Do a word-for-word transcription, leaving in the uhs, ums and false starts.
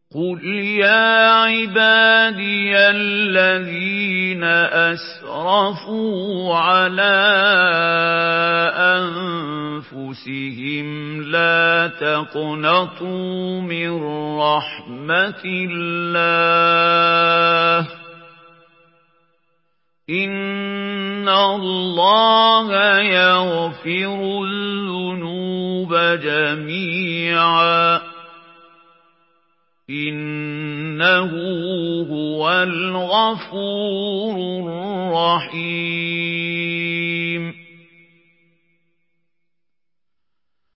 قُلْ يَا عِبَادِيَ الَّذِينَ أَسْرَفُوا عَلَىٰ أَنفُسِهِمْ لَا تَقْنَطُوا مِن رَّحْمَةِ اللَّهِ ۚ إِنَّ اللَّهَ يَغْفِرُ الذُّنُوبَ جَمِيعًا ۚ إِنَّهُ هُوَ الْغَفُورُ الرَّحِيمُ